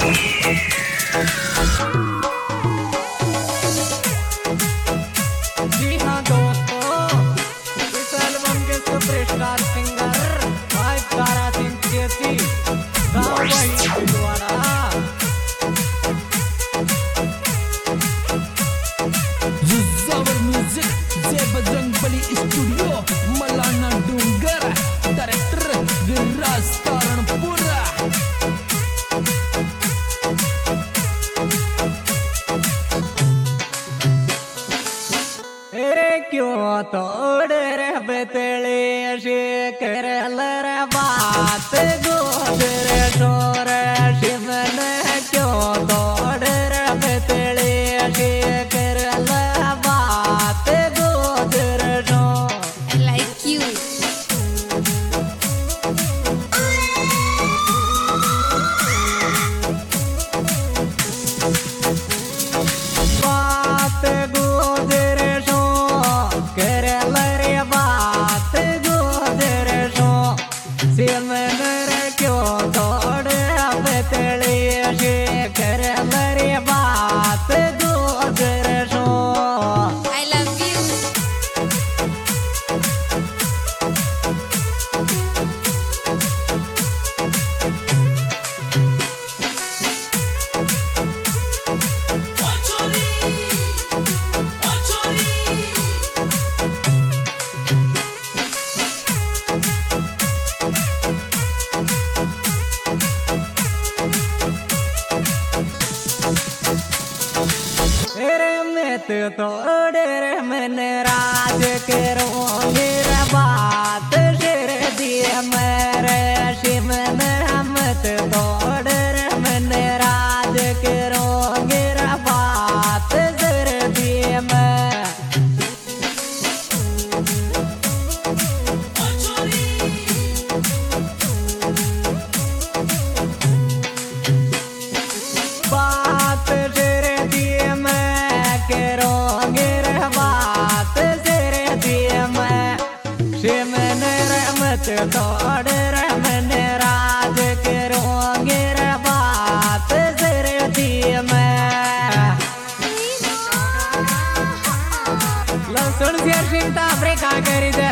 जी हाँ दोस्तों, इस एल्बम के सुपरस्टार सिंगर भाई तारा सिंह केसी गाँव वही छिंदवाड़ा। जुजावर music Jai Bajrang Bali studio Malana Dungar director Viraj Karanpura. अरे क्यों तोड़ रे बेतले शे कर लर बात गोद रे शोर शिवन क्यों तोड़ रे बेतले शे कर लर बात गोद रे शोर। I like you. बात गोद रे शोर कर लर बात गोद रे शोर शिवन रे क्यों तोड़ रे बेतले शे कर लर बात गोद रे शोर। I love you. तेरे में तोड़ रे मैंने राज करूंगी रे बात शेर दिए मेरे शिवन मत तोड़ रे मैंने राज करूंगी रे बात शेर दिए मैं। बात शेर दिए मैं करूंगी रे बात शेर दिए मैं शिवन मत तोड़ रे मैंने राज करूंगी रे बात शेर दिए मैं। लहसुन शेर सिंह तापरे का करी दे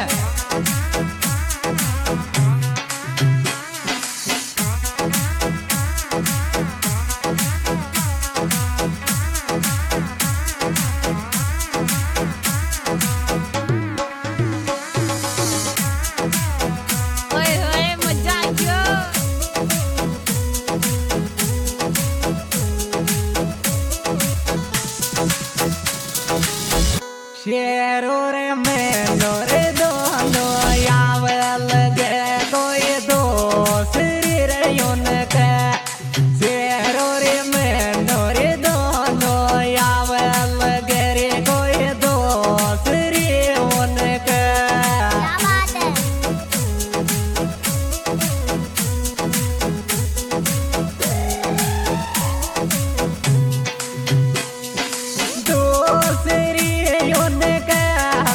ओए होए मजा आ गया। शेरो रे मैनो रे दोनों यावे लगे कोई दोसरी रे उनके शेरो रे मैनो रे दोनों यावे लगे रे कोई दोसरी उनके। क्या बात है? दूसरी उनके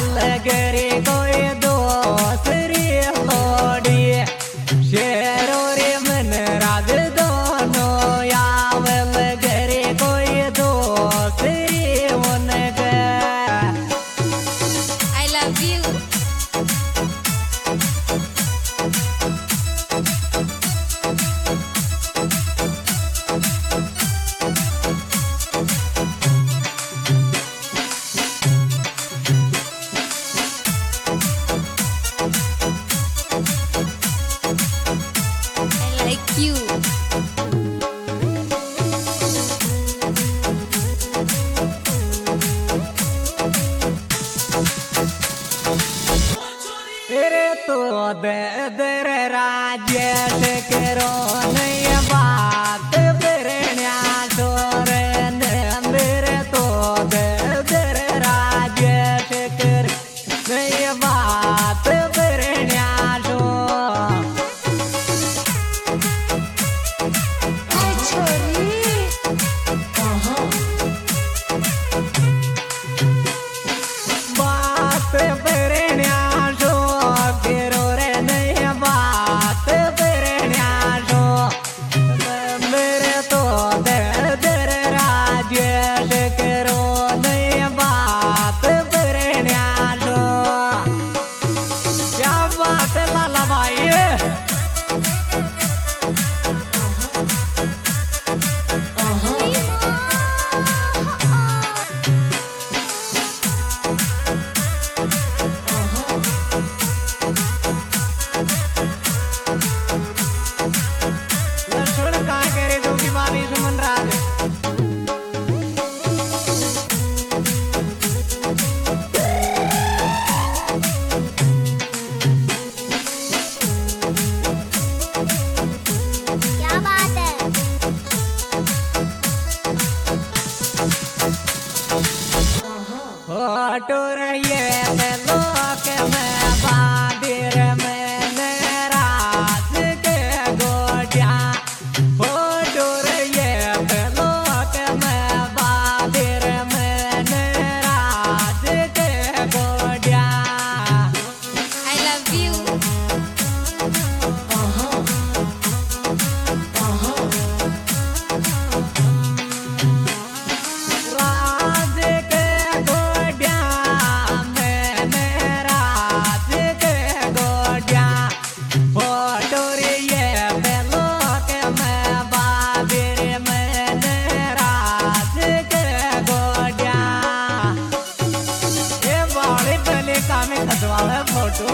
फोटो रहिए लोक में बाबिर में रात के गोटिया फोटो रहिए लोक में बाबिर में रात के गोटिया I love you. रात के गोटिया मैंने रात के गोटिया फोटो रहिए लोक में बाबिर मैंने रात के गोटिया ये बाड़ी पहले काम खतवावे फोटो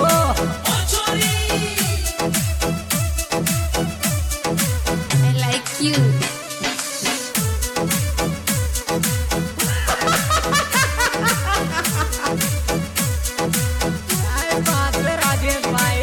I like you. आए बात पे राजेश भाई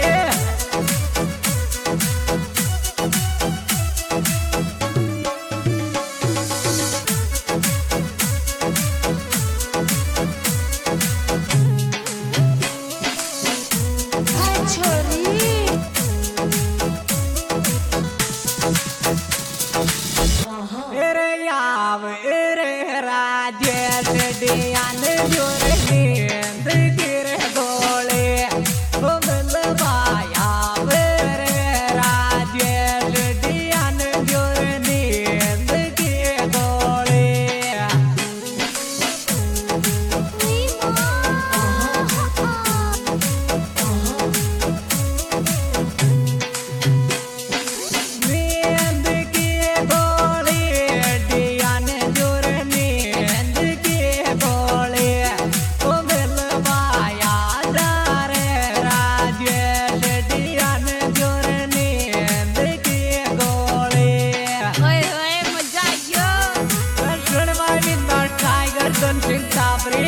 रे याव रे राजेश दियान जोर नींद गिर गोले बोल भाया रे राजेश दियान जोर नींद गिर गोले नींद की गोली दियान जोर नींद की गोली ओ मिलवाया रे राजेश दियान जोर नींद की गोली ओए ओए मजा आ गयो. सुनवाई ना टाइगर धन सिंह साबरी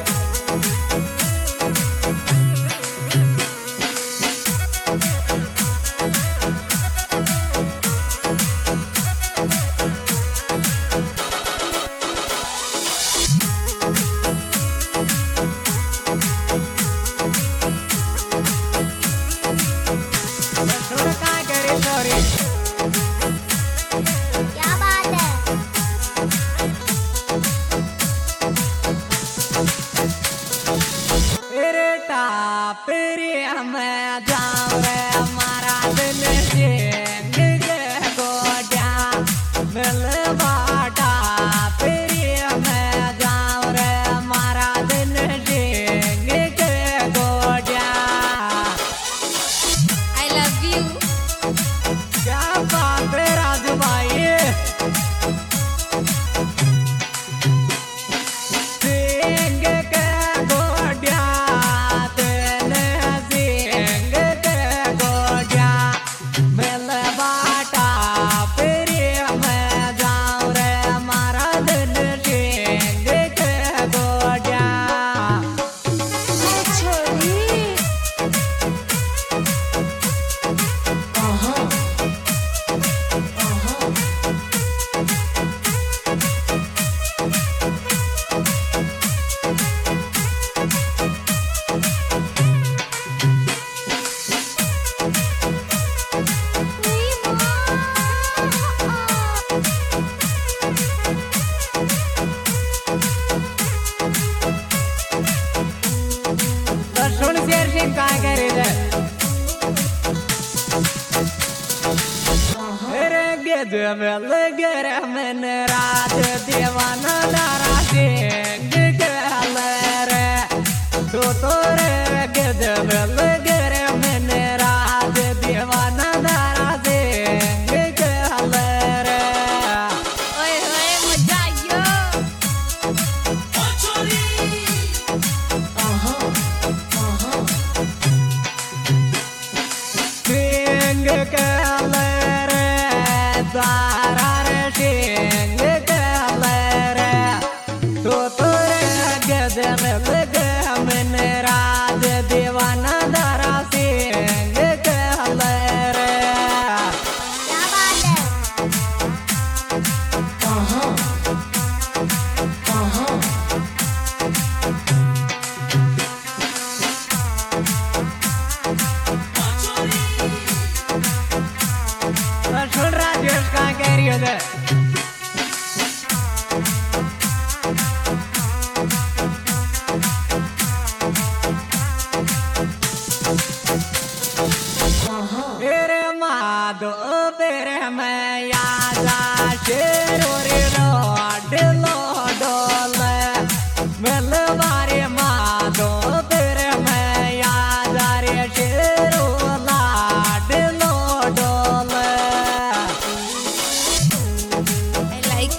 सुन का करे सॉरी क्या बात है? रे टापरी मैं जाऊं रे हमारा दिल सिंह के गोटिया मिलवाटा फिरी मैं जाऊं रे हमारा दिल सिंह के गोटिया I love you. क्या बात है राजू भाई सिंह के गोटिया तेने सिंह के गोटिया मिलवाटा फिरी मैं जाऊं रे हमारा दिल सिंह के गोटिया सुन शेर सिंह का करे रे रे गेद में लगे रे मन रात दीवाना नारा सिंह के रे तो रे गेद में लगे रे मन रात दीवाना नारा सिंह के रे ओए ओए मजा आ गयो. सिंह के रे तारा रे सिंह के रे तो रे गेद में लगे मन रात दीवाना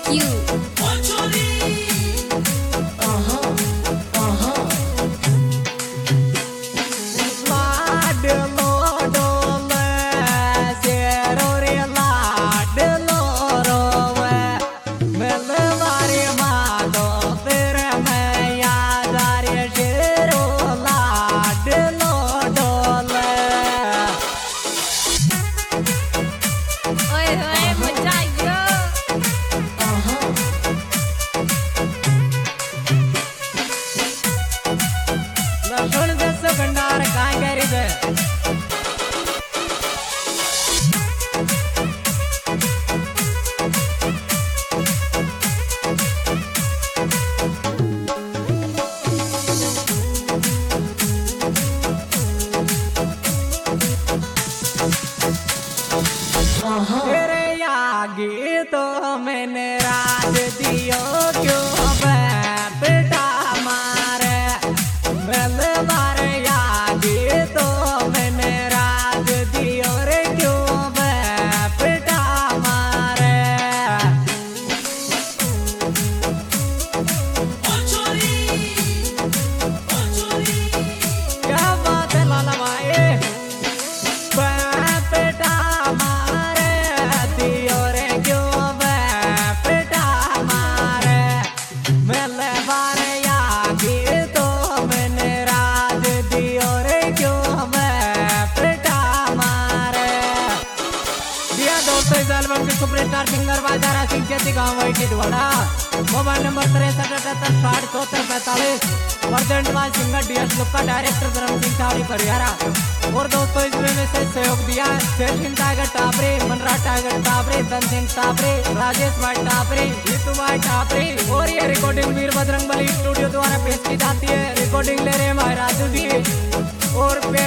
you. ओए होए मजा आयो। लहसुन दस भंडार काय करी दे तेरे आगे तो मैंने राज दियो क्यों बेटा मारे बल मारे आगे तो मैंने राज दियो रे क्यों बेटा मारे क्या बात है लाला भाई बेटा मारे दियो रे क्यों बेटा मारे मेले बारे आगे तो मैंने राज दियो रे क्यों बेटा मारे दिया दोस्तों इस एल्बम के सुपरस्टार सिंगर बाजारा सिंह खेती गाँव वही की ढोड़ा mobile number 63787745 present by singer DS Lukka director Dharam Singh थावड़ी परिहारा। और दोस्तों इसमें में से सहयोग दिया शेर सिंह टाइगर टापरे, मनराज टाइगर टापरे, धन सिंह टापरे, राजेश भाई टापरे, जीतू भाई टापरे। और ये रिकॉर्डिंग वीर बजरंग बली स्टूडियो द्वारा पेश की जाती है। रिकॉर्डिंग ले रहे हैं भाई राजू जी और